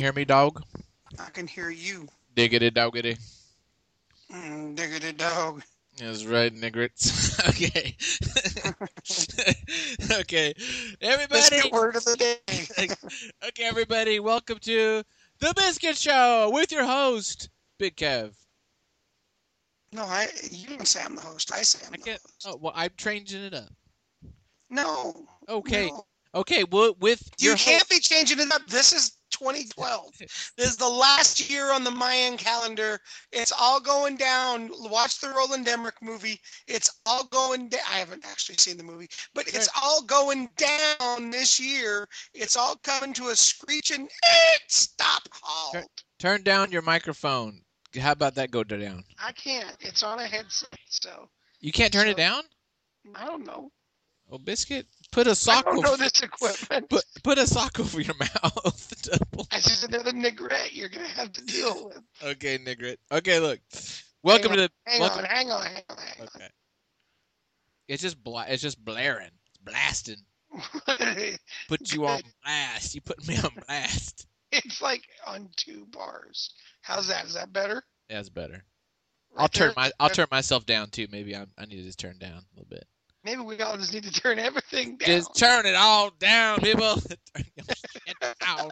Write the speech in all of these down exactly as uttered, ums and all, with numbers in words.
hear me, dog? I can hear you. Diggity doggity. Mm, diggity dog. That's right, niggers. Okay. Okay. Biscuit Everybody. word of the day. Okay, everybody. Welcome to The Biscuit Show with your host, Big Kev. No, I. You didn't say I'm the host. I say I'm I the can't. host. Oh, well, I'm changing it up. No. Okay. No. Okay. Well, with You your can't host. be changing it up. This is twenty twelve. This is the last year on the Mayan calendar. It's all going down. Watch the Roland Emmerich movie. It's all going down. I haven't actually seen the movie, but it's all going down this year. It's all coming to a screeching stop Turn, halt. turn down your microphone. How about that go down? I can't. It's on a headset, so You can't turn so it down? I don't know. Well, Biscuit, put a I sock don't over. know this equipment. Put put a sock over your mouth. That's just another negrette you're gonna have to deal with. Okay, Nigret. Okay, look. Welcome hang to the. Hang welcome, on, hang on, hang on, hang Okay. It's just bla- It's just blaring. It's blasting. on. Put you on blast. You put me on blast. It's like on two bars. How's that? Is that better? Yeah, that's better. Right I'll turn there? my. I'll turn myself down too. Maybe I. I need to just turn down a little bit. Maybe we all just need to turn everything down. Just turn it all down, people. Turn your shit down.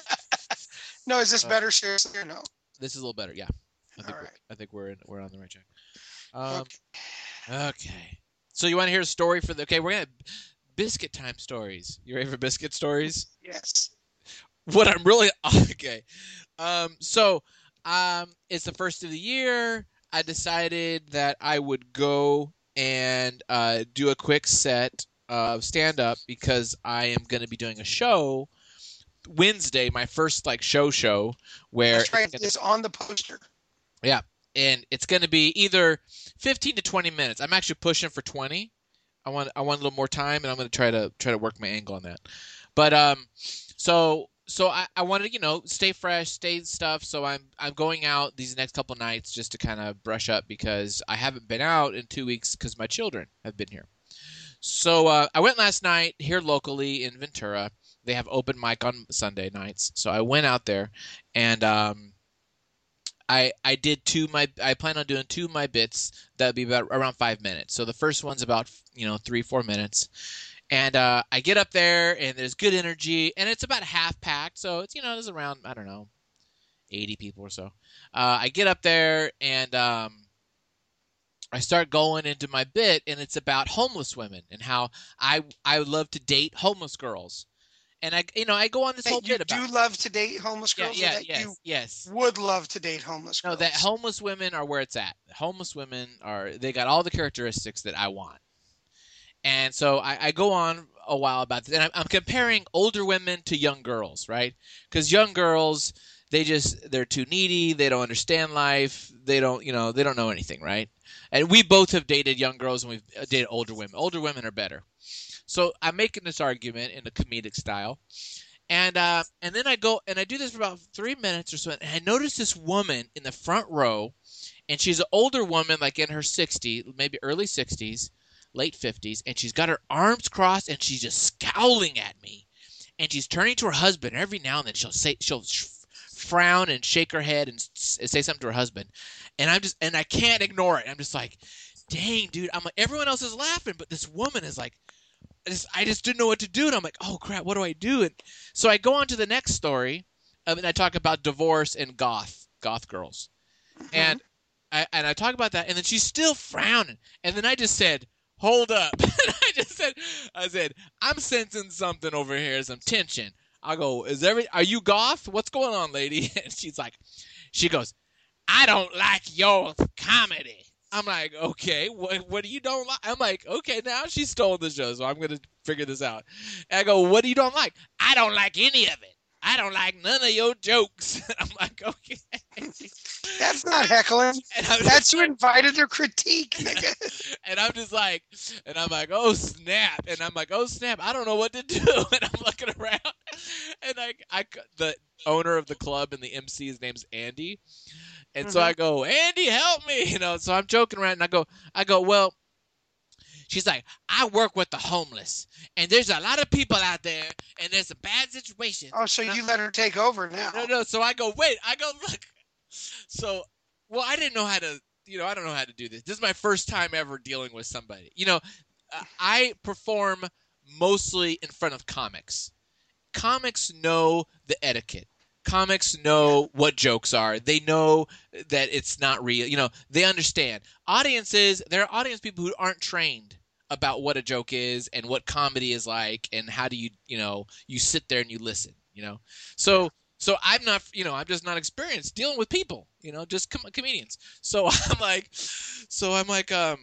No, is this Uh, better? Seriously or no? This is a little better. Yeah. I think. All we're, right. I think we're in, we're on the right track. Um. Okay. Okay. So you want to hear a story for the? Okay, we're gonna biscuit time stories. You ready for biscuit stories? Yes. What I'm really okay. Um, so um, it's the first of the year. I decided that I would go and uh, do a quick set of stand up because I am going to be doing a show Wednesday, my first like show show where That's right. it's gonna, It's on the poster. yeah, and it's going to be either fifteen to twenty minutes. I'm actually pushing for twenty. I want I want a little more time, and I'm going to try to try to work my angle on that. But um, so so I, I wanted to you know stay fresh, stay stuff. So I'm I'm going out these next couple nights just to kind of brush up because I haven't been out in two weeks because my children have been here. So uh, I went last night here locally in Ventura. They have open mic on Sunday nights, so I went out there, and um, I I did two my I plan on doing two of my bits that'd be about around five minutes. So the first one's about you know three four minutes, and uh, I get up there and there's good energy and it's about half packed. So it's you know there's around I don't know eighty people or so. Uh, I get up there and um, I start going into my bit and it's about homeless women and how I I would love to date homeless girls. And I, you know, I go on this Hey, whole you bit about do love to date homeless yeah, girls, or yeah, that yes, you yes. would love to date homeless No, girls? that homeless women are where it's at. Homeless women are they got all the characteristics that I want. And so I, I go on a while about this, and I'm, I'm comparing older women to young girls, right? Because young girls, they just they're too needy. They don't understand life. They don't, you know, they don't know anything, right? And we both have dated young girls, and we've dated older women. Older women are better. So I'm making this argument in a comedic style, and uh, and then I go and I do this for about three minutes or so, and I notice this woman in the front row, and she's an older woman, like in her sixties, maybe early sixties, late fifties, and she's got her arms crossed, and she's just scowling at me, and she's turning to her husband. And every now and then she'll say she'll frown and shake her head and say something to her husband, and I'm just and I can't ignore it. I'm just like, dang, dude. I'm like everyone else is laughing, but this woman is like. I just, I just didn't know what to do, and I'm like, oh crap, what do I do? And so I go on to the next story, um, and I talk about divorce and goth, goth girls, Mhm. and I and I talk about that, and then she's still frowning, and then I just said, hold up, and I just said, I said, I'm sensing something over here, some tension. I go, is every, are you goth? What's going on, lady? And she's like, she goes, I don't like your comedy. I'm like, okay, what what do you don't like? I'm like, okay, now she stole the show, so I'm gonna figure this out. And I go, what do you don't like? I don't like any of it. I don't like none of your jokes. I'm like, okay. That's not heckling. That's you invited their critique, nigga. And I'm just like, and I'm like, oh snap, and I'm like, oh snap, I don't know what to do, and I'm looking around, and I, I, the owner of the club and the M C, his name's Andy. And so Mhm. I go, Andy, help me, you know. So I'm joking around, and I go, I go, well, She's like, I work with the homeless, and there's a lot of people out there, and there's a bad situation. Oh, so And you I, let her take over now? no, no. So I go, wait. I go, look. So, well, I didn't know how to, you know, I don't know how to do this. This is my first time ever dealing with somebody. You know, uh, I perform mostly in front of comics. Comics know the etiquette. Comics know what jokes are. They know that it's not real. You know, they understand. Audiences, there are audience people who aren't trained about what a joke is and what comedy is like and how do you, you know, you sit there and you listen, you know. So so I'm not, you know, I'm just not experienced dealing with people, you know, just com- comedians. So I'm like so I'm like um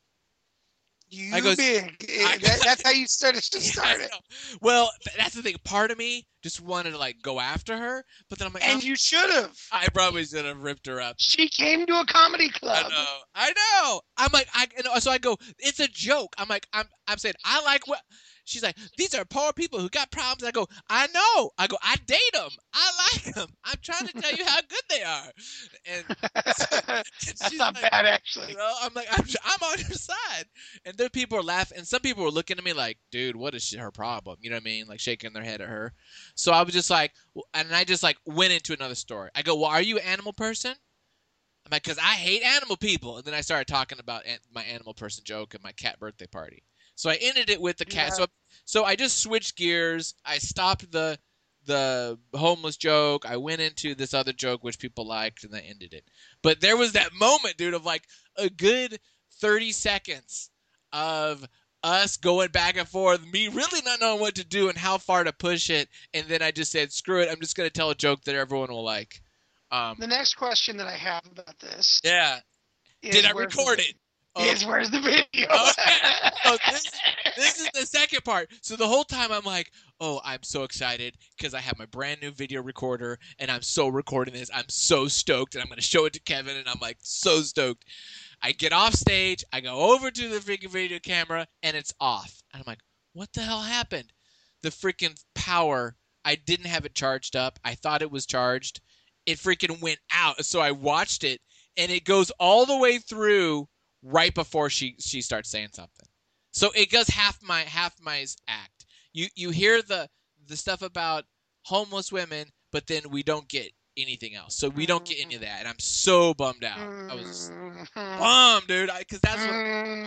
You I go big. I, That, that's how you started to yeah, start it. well, th- that's the thing. Part of me just wanted to like go after her, but then I'm like, no, And you should have. I probably should have ripped her up. She came to a comedy I club. know, I know. I'm like, I, you know, so I go, it's a joke. I'm like, I'm, I'm saying, I like what. She's like, these are poor people who got problems. I go, I know. I go, I date them. I like them. I'm trying to tell you how good they are. And, so, and That's she's not like, bad, actually. you know, I'm like, I'm, I'm on your side. And then people are laughing, and some people were looking at me like, dude, what is she, her problem? You know what I mean? Like shaking their head at her. So I was just like, and I just like went into another story. I go, well, are you an animal person? I'm like, because I hate animal people. And then I started talking about an- my animal person joke and my cat birthday party. So I ended it with the cat. Yeah. So, so I just switched gears. I stopped the the homeless joke. I went into this other joke which people liked, and I ended it. But there was that moment, dude, of like a good thirty seconds of us going back and forth, me really not knowing what to do and how far to push it. And then I just said, screw it. I'm just going to tell a joke that everyone will like. Um, The next question that I have about this yeah. is Did I where's record the, it? Oh, is where's the video? okay. So this, this is the second part. So the whole time I'm like, oh, I'm so excited because I have my brand new video recorder and I'm so recording this. I'm so stoked and I'm going to show it to Kevin and I'm like so stoked. I get off stage. I go over to the freaking video camera and it's off. And I'm like, what the hell happened? The freaking power. I didn't have it charged up. I thought it was charged. It freaking went out. So I watched it and it goes all the way through right before she she starts saying something. So it goes half my half my act. You you hear the the stuff about homeless women, but then we don't get anything else. So we don't get any of that, and I'm so bummed out. I was Mhm. bummed, dude, because that's what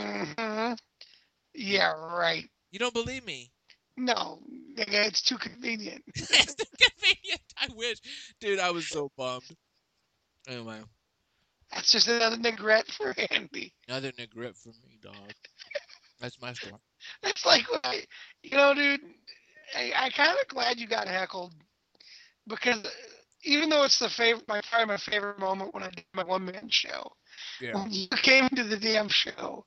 Mhm. Yeah, right. you don't believe me. No, nigga, it's too convenient. It's too convenient. I wish, dude. I was so bummed. Anyway, That's just another neglect for Andy. another regret for me, dog. That's my story. That's like, what I, you know, dude, I, I kind of glad you got heckled because even though it's the favorite, my probably my favorite moment when I did my one man show, Yeah. when you came to the damn show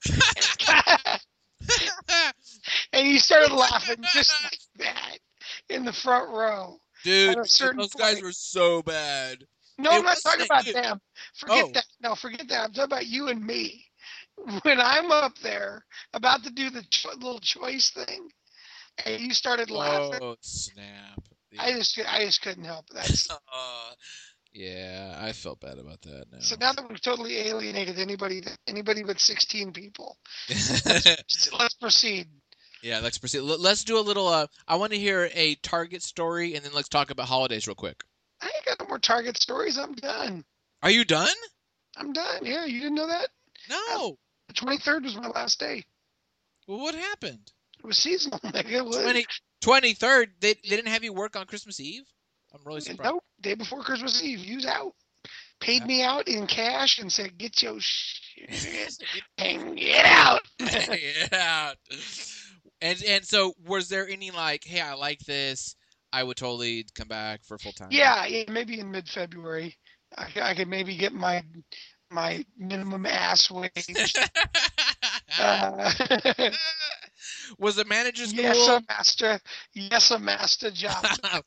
and you started laughing just like that in the front row. Dude, At a certain those guys point. were so bad. No, It I'm not talking wasn't about you. them. Forget Oh. that. No, forget that. I'm talking about you and me. When I'm up there about to do the cho- little choice thing, and you started laughing, Oh, snap. I Yeah. just I just couldn't help it. That's Uh, yeah, I felt bad about that now. so now that we've totally alienated anybody that anybody but sixteen people. Let's, let's proceed. Yeah, let's proceed. L- Let's do a little. Uh, I want to hear a Target story, and then let's talk about holidays real quick. I ain't got no more Target stories. I'm done. Are you done? I'm done. Yeah, you didn't know that? No. The twenty-third was my last day. Well, what happened? It was seasonal. Nigga. It was. Twenty twenty third. They they didn't have you work on Christmas Eve. I'm really surprised. Nope. Day before Christmas Eve. You was out. Paid me out in cash and said, "Get your shit and get out." Yeah. And and so was there any like, hey, I like this. I would totally come back for full time. Yeah, yeah, maybe in mid-February, I, I could maybe get my my minimum ass wage. Uh, Was the manager school? yes, a master. Yes, a master job.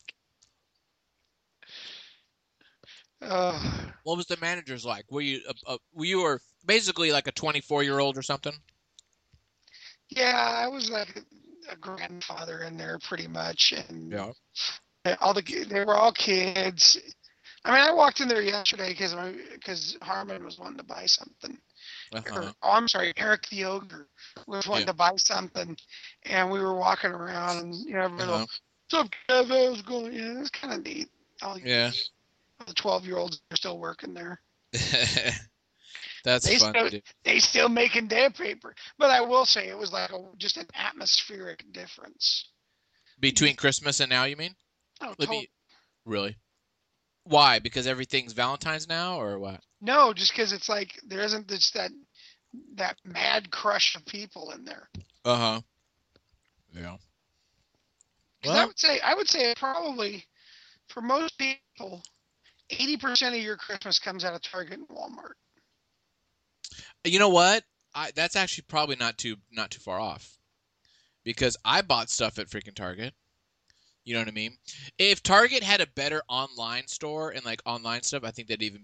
Uh, What was the manager's like? Were you uh, uh, were you were basically like a twenty-four year old or something? yeah, I was like a, a grandfather in there pretty much, and Yeah. all the ki- they were all kids. I mean, I walked in there yesterday because because Harmon was wanting to buy something. Or, Uh-huh. oh, I'm sorry, Eric the Ogre was wanting Yeah. to buy something, and we were walking around, and you know, everybody Uh-huh. go, "What's up, Kev?" I was going, "Yeah, it's kind of neat." All Yeah. the twelve year olds are still working there. That's They fun still to do. they still making damn paper. But I will say it was like a, just an atmospheric difference. Between Christmas and now, you mean? Oh, Let total. me really. Why? Because everything's Valentine's now, or what? No, just because it's like there isn't just that that mad crush of people in there. Uh huh. Yeah. Because I Well, would say I would say probably for most people, eighty percent of your Christmas comes out of Target and Walmart. you know what? I that's actually probably not too not too far off because I bought stuff at freaking Target. You know what I mean? If Target had a better online store and like online stuff, I think they'd even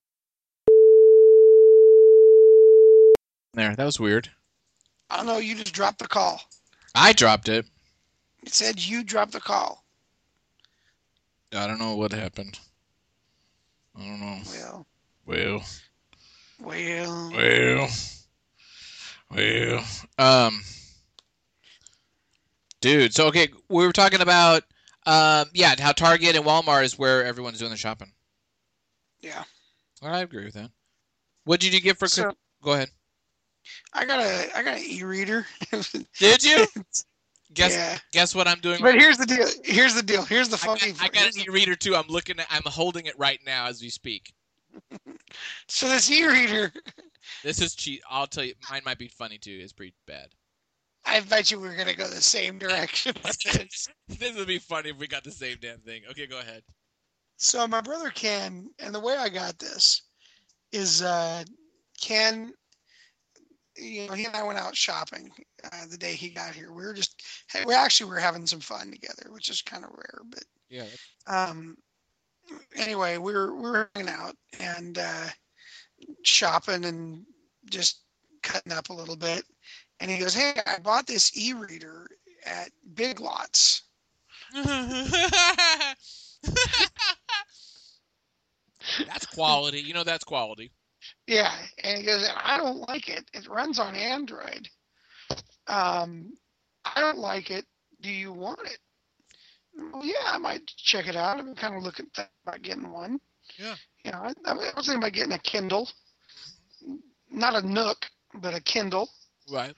there. That was weird. I don't know. You just dropped the call. I dropped it. It said you dropped the call. I don't know what happened. I don't know. Well, Well, well. well, well. Um, dude. So okay, we were talking about um, yeah, how Target and Walmart is where everyone's doing the shopping. Yeah. I agree with that. What did you get for So Christmas? Go ahead. I got a I got an e-reader. Did you? Guess Yeah. guess what I'm doing But right here's the deal. Here's the deal. Here's the now? I funny. got, I got here's an the, e-reader too. I'm looking at. I'm holding it right now as we speak. so this e-reader, This is cheap. I'll tell you, mine might be funny too. It's pretty bad. I bet you we're gonna go the same direction with this. This would be funny if we got the same damn thing. Okay, go ahead. So my brother Ken, and the way I got this is uh, Ken. You know, he and I went out shopping uh, the day he got here. We were just, we actually were having some fun together, which is kind of rare. But Yeah. um, anyway, we were we were hanging out and uh, shopping and just cutting up a little bit. And he goes, "Hey, I bought this e-reader at Big Lots." That's quality. You know that's quality. Yeah, and he goes, "I don't like it. It runs on Android. Um, I don't like it. Do you want it?" Well, yeah, I might check it out. I've been kind of looking about getting one. Yeah. You know, I, I was thinking about getting a Kindle, not a Nook, but a Kindle. Right.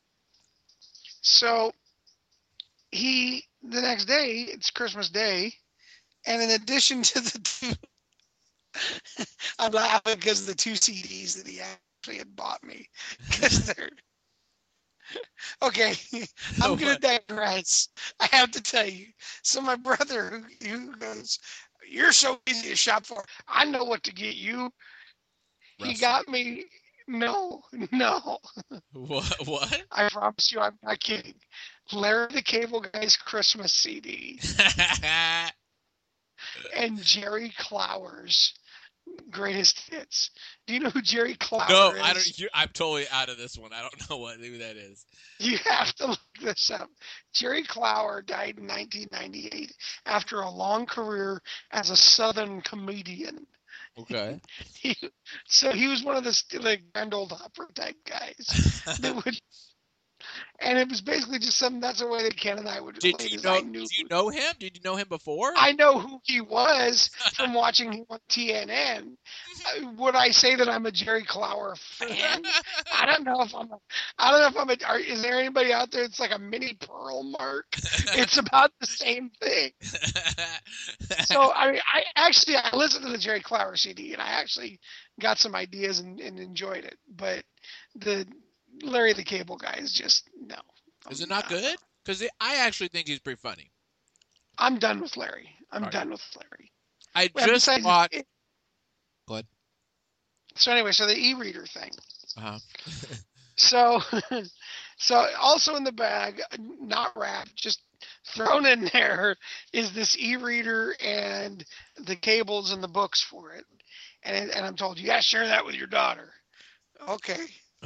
So he, the next day, it's Christmas Day, and in addition to the two, I'm laughing because of the two C Ds that he actually had bought me, because they're okay. I'm gonna digress. I have to tell you. So my brother, who, who goes, "You're so easy to shop for. I know what to get you." He Russell. got me. No, no. What? What? I promise you, I'm not kidding. Larry the Cable Guy's Christmas C D and Jerry Clower's Greatest Hits. Do you know who Jerry Clower No, is? I don't. You, I'm totally out of this one. I don't know what who that is. You have to look this up. Jerry Clower died in nineteen ninety-eight after a long career as a Southern comedian. Okay. He, so he was one of the like Grand Old Opera type guys that would, and it was basically just something. That's the way that Ken and I would Did relate. you Is know? I knew Do you know him? Did you know him before? I know who he was from watching him on T N N. Uh, Would I say that I'm a Jerry Clower fan? I don't know if I'm. A, I don't know if I'm a. Are, is there anybody out there that's like a mini Pearl Mark? It's about the same thing. So I mean, I actually I listened to the Jerry Clower C D and I actually got some ideas and, and enjoyed it. But the Larry the Cable Guy is just no. Is it not good? Because I actually think he's pretty funny. I'm done with Larry. I'm Right. done with Larry. I Well, just besides, watched. it- Go ahead. so anyway, so the e-reader thing. Uh-huh. So, so also in the bag, not wrapped, just thrown in there, is this e-reader and the cables and the books for it. And and I'm told you gotta share that with your daughter. Okay.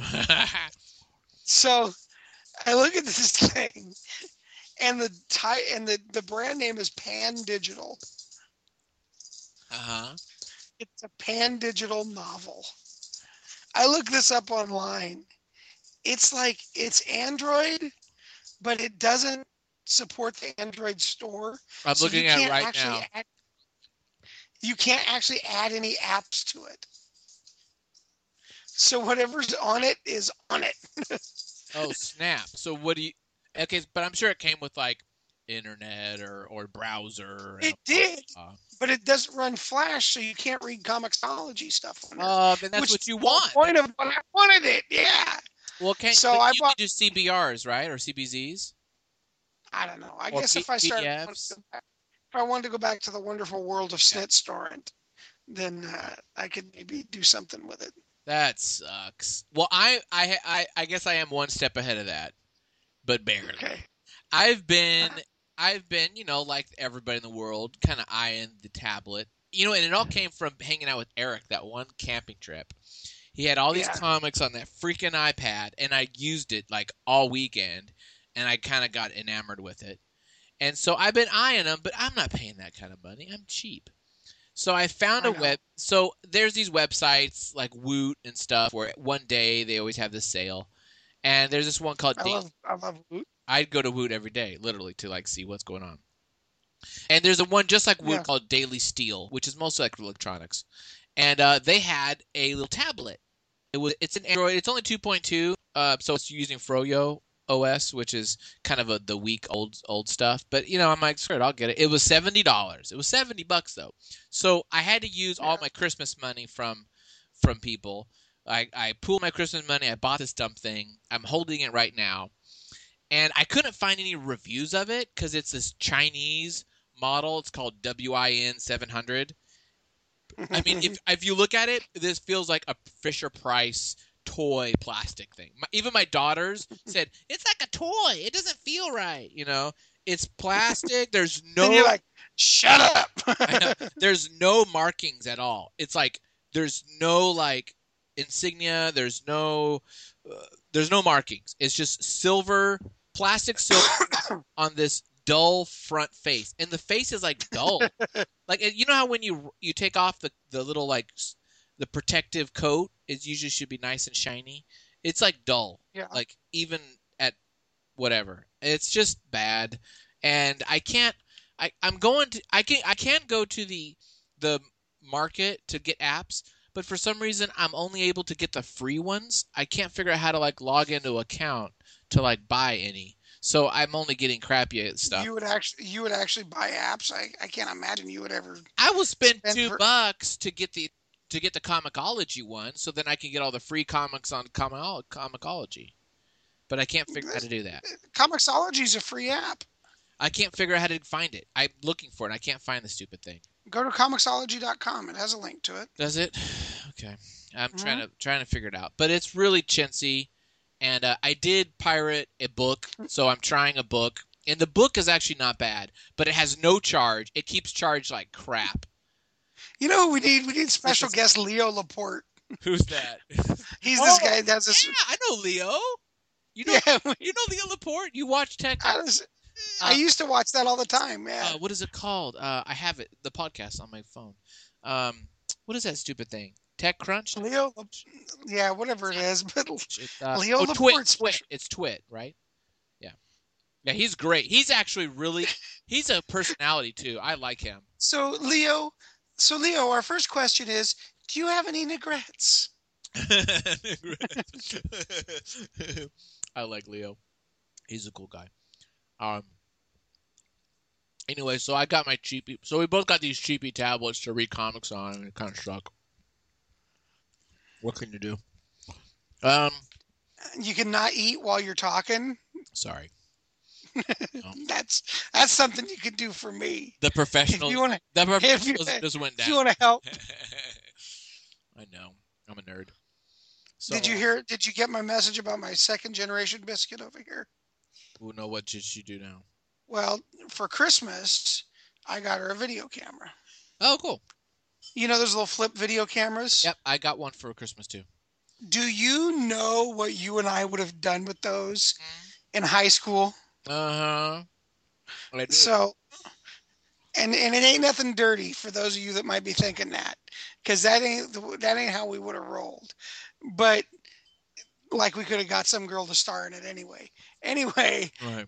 So I look at this thing, and the ty- and the, the brand name is Pan Digital. uh-huh. It's a pan digital novel. I looked this up online. It's like it's Android, but it doesn't support the Android store, I'm so you looking at it can't right actually now. add you can't actually add any apps to it. So whatever's on it is on it. Oh, snap. So what do you Okay, but I'm sure it came with like internet or or browser and It did, uh, but it doesn't run Flash, so you can't read Comixology stuff on there. uh then that's Which is what you the whole want. point of what I wanted it. Yeah. Well, can't So but I you bought. can do C B Rs, right? Or C B Zs I don't know. I or guess P- if I started, PDFs. if I wanted to go back to the wonderful world of Yeah. SnitStorrent, then uh, I could maybe do something with it. That sucks. Well, I I I I guess I am one step ahead of that, but barely. Okay. I've been I've been, you know, like everybody in the world, kind of eyeing the tablet. You know, and it all came from hanging out with Eric that one camping trip. He had all these Yeah. comics on that freaking iPad, and I used it like all weekend, and I kind of got enamored with it. And so I've been eyeing them, but I'm not paying that kind of money. I'm cheap. So I found I a know. web. So there's these websites like Woot and stuff where one day they always have this sale, and there's this one called. I Da- love. I love. Woot. I'd go to Woot every day, literally, to like see what's going on. And there's a one just like Woot Yeah. called Daily Steel, which is mostly like electronics. And uh, they had a little tablet. It was it's an Android. It's only two point two, uh, so it's using Froyo O S, which is kind of a the weak old old stuff. But you know, I'm like, screw it, I'll get it. It was seventy dollars. It was seventy bucks though. So I had to use all Yeah. my Christmas money from from people. I I pooled my Christmas money. I bought this dumb thing. I'm holding it right now, and I couldn't find any reviews of it because it's this Chinese model. It's called W I N seven hundred. I mean, if if you look at it, this feels like a Fisher Price toy plastic thing. My, even my daughters said it's like a toy. It doesn't feel right. You know, it's plastic. There's And you're no. like, shut up. I know. There's no markings at all. It's like there's no like insignia. There's no. Uh, there's no markings. It's just silver, plastic silver on this dull front face, and the face is like dull. Like you know how when you you take off the the little like s- the protective coat, it usually should be nice and shiny. It's like dull. Yeah. Like even at whatever. It's just bad. And I can't I I'm going to I can I can go to the the market to get apps, but for some reason I'm only able to get the free ones. I can't figure out how to like log into an account to like buy any. So I'm only getting crappy stuff. You would actually. You would actually buy apps. I. I can't imagine you would ever. I will spend spend two for- bucks to get the to get the Comicology one, so then I can get all the free comics on Comic- Comicology. But I can't figure out how to do that. Comixology is a free app. I can't figure out how to find it. I'm looking for it. I can't find the stupid thing. Go to comixology dot com. It has a link to it. Does it? Okay. I'm Mhm. trying to trying to figure it out. But it's really chintzy, and uh, I did pirate a book, so I'm trying a book, and the book is actually not bad, but it has no charge. It keeps charged like crap. You know who we need? We need special is- guest Leo Laporte. Who's that? He's Oh, this guy that's this. Yeah, I know Leo. You know, Yeah, you know Leo Laporte. You watch Tech. I, was- I used to watch that all the time. Yeah. Uh, what is it called? Uh, I have it. The podcast on my phone. Um, what is that stupid thing? TechCrunch. Leo, Lap- yeah, whatever it is, but It, uh, Leo oh, Twit. Laporte's Twit. special. It's Twit, right? Yeah. Yeah, he's great. He's actually really. He's a personality too. I like him. So Leo, so Leo, our first question is: do you have any regrets? I like Leo. He's a cool guy. Um. Anyway, so I got my cheapy. So we both got these cheapy tablets to read comics on, and it kind of suck. What can you do? Um. You cannot eat while you're talking. Sorry. No. That's that's something you can do for me. The If professionals. you want to, The if you, professionals just went if you down. want to help, I know. I'm a nerd. So, did you hear? Did you get my message about my second generation biscuit over here? Who know what did she do now? Well, for Christmas, I got her a video camera. Oh, cool. You know those little flip video cameras? Yep, I got one for Christmas too. Do you know what you and I would have done with those in high school? Uh huh. I do. So, And and it ain't nothing dirty for those of you that might be thinking that, because that ain't that ain't how we would have rolled. But like we could have got some girl to star in it anyway. Anyway, Right.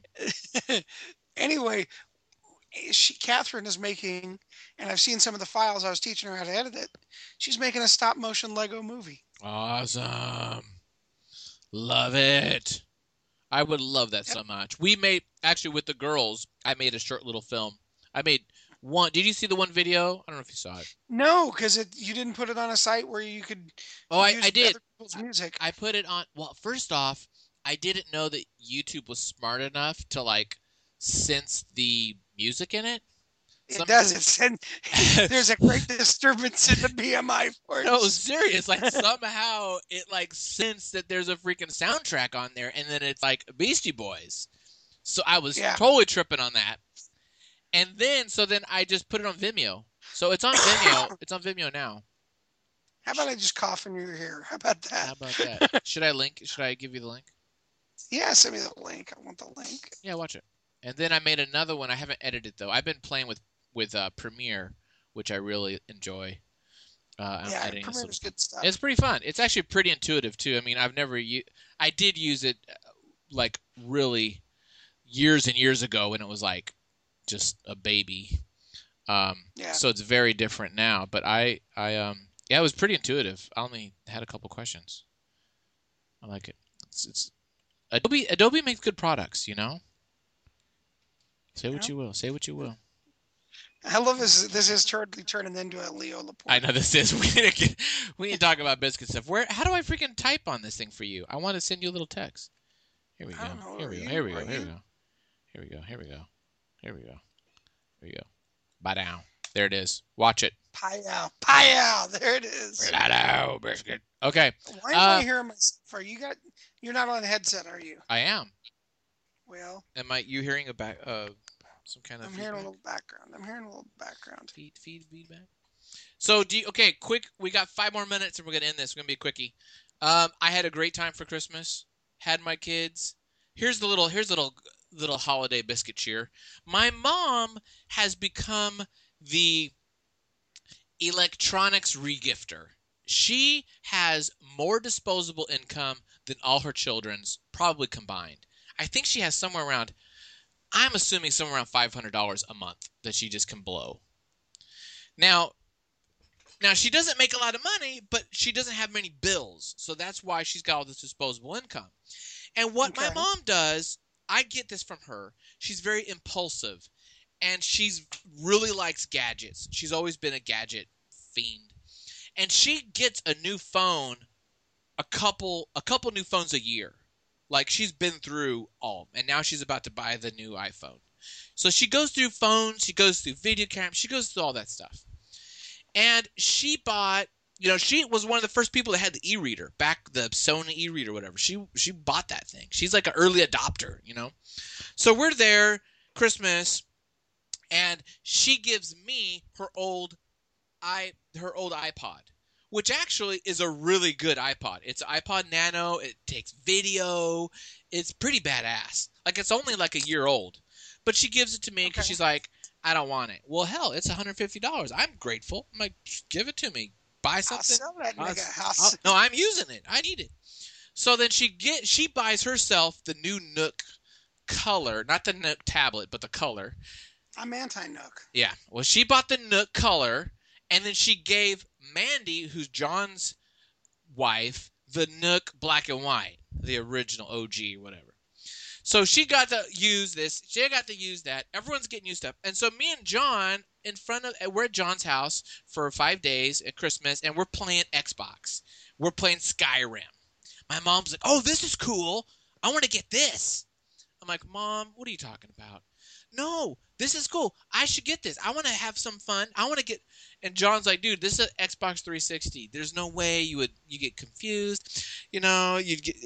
anyway, she Catherine is making, and I've seen some of the files. I was teaching her how to edit it. She's making a stop motion Lego movie. Awesome. Love it. I would love that Yep. so much. We made, actually with the girls, I made a short little film. I made one. Did you see the one video? I don't know if you saw it. No, because it you didn't put it on a site where you could Oh, I, use I did. other people's music. I put it on. Well, first off, I didn't know that YouTube was smart enough to like sense the music in it. It Some, does. It's and there's a great disturbance in the B M I for it. No, serious. Like somehow it like sensed that there's a freaking soundtrack on there, and then it's like Beastie Boys. So I was Yeah. totally tripping on that. And then, so then I just put it on Vimeo. So it's on Vimeo. It's on Vimeo now. How about I just cough in your ear? How about that? How about that? Should I link? Should I give you the link? Yeah, send me the link. I want the link. Yeah, watch it. And then I made another one. I haven't edited though. I've been playing with with uh, Premiere, which I really enjoy. Uh, I'm Yeah, editing some Premiere's stuff. good stuff. It's pretty fun. It's actually pretty intuitive too. I mean, I've never u- I did use it uh, like really years and years ago when it was like just a baby. Um, Yeah. So it's very different now. But I, I, um, yeah, it was pretty intuitive. I only had a couple questions. I like it. It's, it's Adobe. Adobe makes good products. You know. Say what Yeah. you will. Say what you will. I love this. This is totally turning into a Leo Laporte. I know this is. We need to get, we need to talk about biscuit stuff. Where? How do I freaking type on this thing for you? I want to send you a little text. Here we go. I don't know. Here Are we go. you- Here we go. are Here we you- go. Here we go. Here we go. Here we go. Here we go. Bye down. There it is. Watch it. Pie-ow. Pie-ow. There it is. Hello, biscuit. Okay, Why am Uh, I hearing myself? Are you got? You're not on a headset, are you? I am. Well, Am I? You hearing a back? Uh, some kind of I'm hearing a feedback? little background. I'm hearing a little background. Feed, feed, feedback. So do you, okay, quick. We got five more minutes and we're gonna end this. We're gonna be a quickie. Um, I had a great time for Christmas. Had my kids. Here's the little. Here's a little little holiday biscuit cheer. My mom has become the electronics regifter. She has more disposable income than all her children's probably combined. I think she has somewhere around. I'm assuming somewhere around five hundred dollars a month that she just can blow. Now, now she doesn't make a lot of money, but she doesn't have many bills, so that's why she's got all this disposable income. And what my Okay. mom does, I get this from her. She's very impulsive, and she's really likes gadgets. She's always been a gadget fiend, and she gets a new phone, a couple, a couple new phones a year. Like she's been through all, and now she's about to buy the new iPhone. So she goes through phones, she goes through video cameras, she goes through all that stuff. And she bought, you know, she was one of the first people that had the e-reader, back the Sony e-reader, whatever. She she bought that thing. She's like an early adopter, you know. So we're there, Christmas, and she gives me her old i her old iPod, which actually is a really good iPod. It's an iPod Nano. It takes video. It's pretty badass. Like it's only like a year old, but she gives it to me because Okay. she's like, I don't want it. Well, hell, it's one hundred fifty dollars. I'm grateful. I'm like, give it to me. Buy I'll something. sell that I'll- nigga. I'll I'll- sell- no, I'm using it. I need it. So then she get she buys herself the new Nook Color, not the Nook tablet, but the Color. I'm anti-Nook. Yeah. Well, she bought the Nook Color, and then she gave Mandy, who's John's wife, the Nook Black and White, the original O G, whatever. So she got to use this. She got to use that. Everyone's getting used to it. And so me and John, in front of, we're at John's house for five days at Christmas, and we're playing Xbox. We're playing Skyrim. My mom's like, oh, this is cool. I want to get this. I'm like, Mom, what are you talking about? No, this is cool. I should get this. I want to have some fun. I want to get. And John's like, dude, this is an Xbox three sixty. There's no way you would you get confused. You know, you get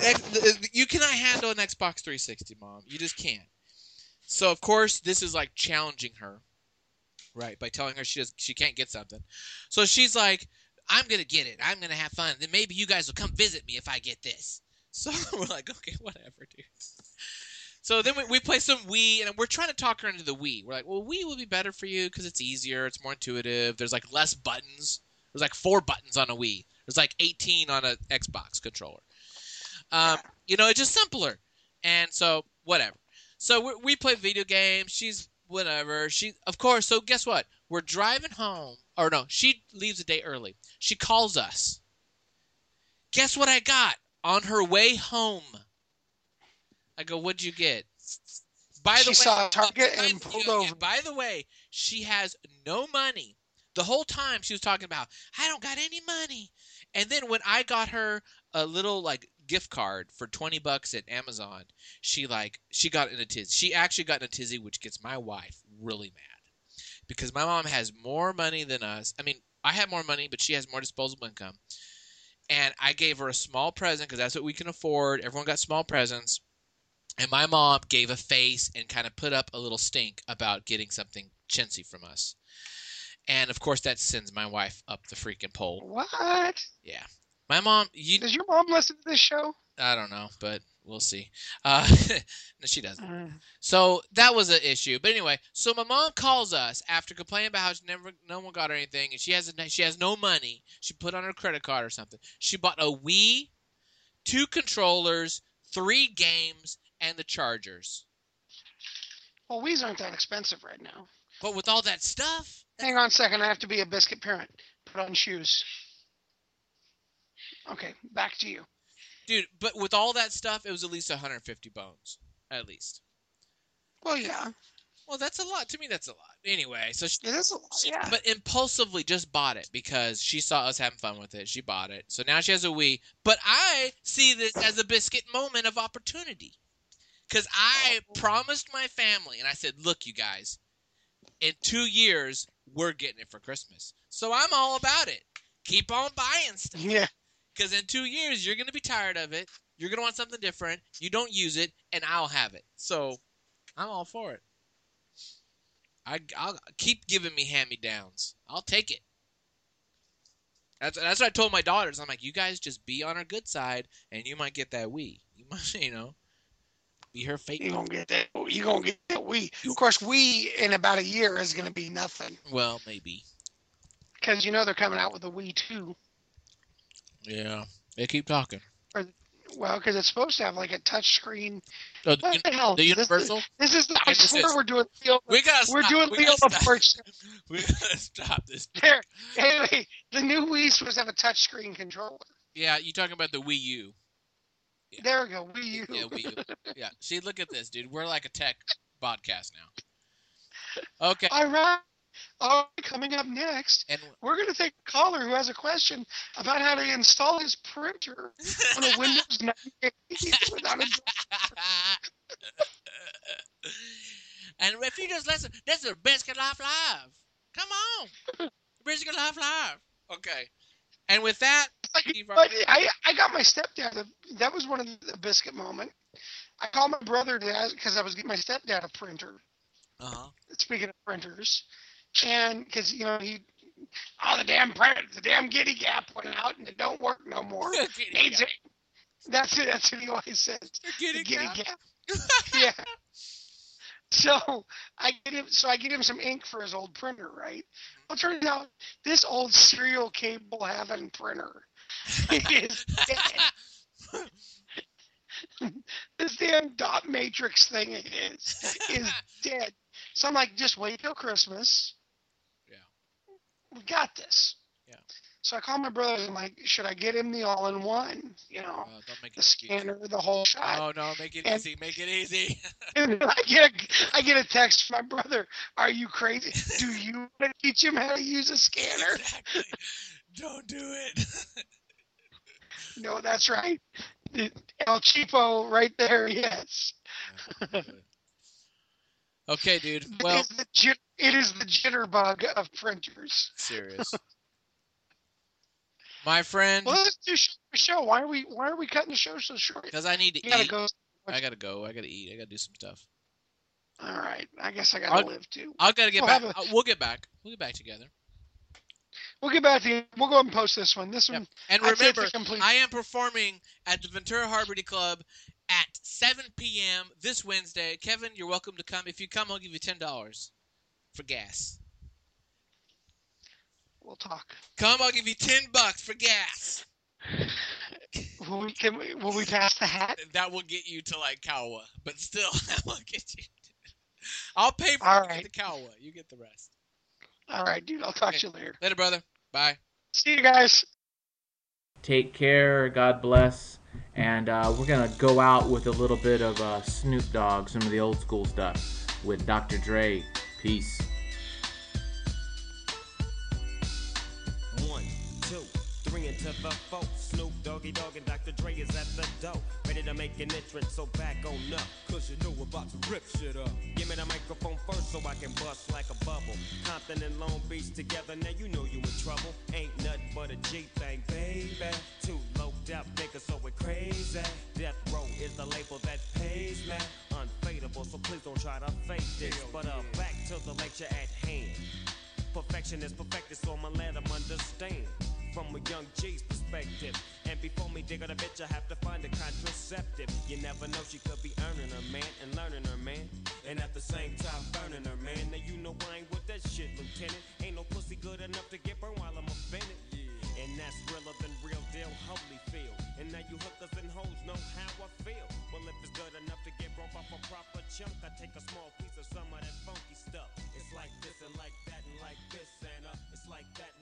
you cannot handle an Xbox three sixty, Mom. You just can't. So of course, this is like challenging her, right? By telling her she does she can't get something. So she's like, I'm gonna get it. I'm gonna have fun. Then maybe you guys will come visit me if I get this. So we're like, okay, whatever, dude. So then we, we play some Wii, and we're trying to talk her into the Wii. We're like, well, Wii will be better for you because it's easier, it's more intuitive. There's like less buttons. There's like four buttons on a Wii. There's like eighteen on an Xbox controller. Um, you know, it's just simpler. And so whatever. So we, we play video games. She's whatever. She of course. So guess what? We're driving home, or no, she leaves a day early. She calls us. Guess what I got on her way home? I go, what'd you get? By the She way, saw a Target uh, and by- pulled yeah, yeah, over. by the way, she has no money. The whole time she was talking about, I don't got any money. And then when I got her a little like gift card for twenty bucks at Amazon, she like she got in a tizzy. She actually got in a tizzy, which gets my wife really mad because my mom has more money than us. I mean, I have more money, but she has more disposable income. And I gave her a small present because that's what we can afford. Everyone got small presents. And my mom gave a face and kind of put up a little stink about getting something chintzy from us. And, of course, that sends my wife up the freaking pole. What? Yeah. My mom, you, Does your mom listen to this show? I don't know, but we'll see. Uh, no, she doesn't. Mm. So that was an issue. But anyway, so my mom calls us after complaining about how she never, no one got her anything, and she has she has no money. She put on her credit card or something. She bought a Wii, two controllers, three games, and the chargers. Well, Wii's aren't that expensive right now. But with all that stuff, Hang on a second. I have to be a biscuit parent. Put on shoes. Okay, back to you. dude. But with all that stuff, it was at least one hundred fifty bones, at least. Well, yeah. Well, that's a lot to me. That's a lot. Anyway, so she, It is a lot, yeah. but impulsively just bought it because she saw us having fun with it. She bought it, so now she has a Wii. But I see this as a biscuit moment of opportunity because I promised my family, and I said, "Look, you guys, in two years we're getting it for Christmas." So I'm all about it. Keep on buying stuff. Yeah. Because in two years, you're going to be tired of it. You're going to want something different. You don't use it, and I'll have it. So I'm all for it. I, I'll keep giving me hand-me-downs. I'll take it. That's, that's what I told my daughters. I'm like, you guys just be on our good side, and you might get that Wii. You might, you know, be her fate. You're going to get that. You're going to get that Wii. Of course, Wii in about a year is going to be nothing. Well, maybe. Because, you know, they're coming out with a Wii two. Yeah. They keep talking. Well, because it's supposed to have like a touch screen. Oh, What the, the hell? the This- Universal? This is. I This swear is- we're doing. Leo, We gotta we're stop. doing we Leo gotta stop. Porch. We gotta stop this. There. Anyway, the new Wii is supposed to have a touch screen controller. Yeah, you talking about the Wii U. Yeah. There we go. Wii U. Yeah, Wii U. Yeah. See, look at this, dude. We're like a tech podcast now. Okay. All right. All right. Coming up next, And we're going to take a caller who has a question about how to install his printer on a Windows ninety-eight without a. and if you just listen, this is Biscuit Life Live. Come on, Biscuit Life Live. Okay. And with that, Steve, But I, I got my stepdad. That was one of the biscuit moment. I called my brother to ask because I was getting my stepdad a printer. uh-huh. Speaking of printers, and because you know he, oh the damn print, the damn Giddy Gap went out and it don't work no more. Giddy Needs Gap. it. That's it. That's what he always says. Giddy The Giddy Gap. Gap. Yeah. So I get him. So I get him some ink for his old printer, right? Well, it turns out this old serial cable having printer is dead. This damn dot matrix thing it is is dead. So I'm like, just wait till Christmas. Yeah. We got this. Yeah. So I call my brother. I'm like, should I get him the all-in-one? You know, Oh, don't make the it easy. scanner, the whole shot. Oh no, make it And- easy. Make it easy. And then I get a, I get a text from my brother. Are you crazy? Do you want to teach him how to use a scanner? Exactly. Don't do it. No, that's right. The El Cheapo right there. Yes. Okay, dude. It Well, is the jit- it is the jitterbug of printers. serious. My friend, Well, let's do show for show. Why are we Why are we cutting the show so short? because I need to You gotta eat. go. I gotta go. I gotta eat. I gotta do some stuff. All right. I guess I gotta I'll- live too. I gotta get We'll back. have a- uh, We'll get back. We'll get back together. We'll get back to you. We'll go ahead and post this one. This Yep. one. And I'd say it's remember, a complete. I am performing at the Ventura Harmony Club at seven p.m. this Wednesday. Kevin, you're welcome to come. If you come, I'll give you ten dollars for gas. We'll talk. Come, I'll give you ten bucks for gas. Will we, can we, will we pass the hat? That will get you to like Kawa, but still, that will get you. I'll pay for All you right. the Kawa. You get the rest. All right, dude. I'll talk Okay. to you later. Later, brother. Bye. See you guys. Take care. God bless. And uh, we're going to go out with a little bit of uh, Snoop Dogg, some of the old school stuff with Doctor Dre. Peace. One, two, three into the four. Snoop Doggy Dogg and Doctor Dre is at the door. Ready to make an entrance, so back on up. Cause you know we're about to rip shit up. Give me the microphone first so I can bust like a bubble. Compton and Long Beach together, now you know you in trouble. Ain't nothing but a G thing, baby. Too low out niggas, so we're crazy. Death Row is the label that pays me. Unfadable, so please don't try to fake this. But uh, back to the lecture at hand. Perfection is perfected, so I'ma let them understand from a young G's perspective. And before me dig on a bitch, I have to find a contraceptive. You never know, she could be earning her man and learning her man, and at the same time burning her man. Now you know I ain't with that shit, Lieutenant. Ain't no pussy good enough to get burned while I'm offended. Yeah. And that's realer than real deal, holy feel. And now you hookers and hoes know how I feel. Well, if it's good enough to get broke off a proper chunk, I take a small piece of some of that funky stuff. It's like this and like that and like this and uh, it's like that.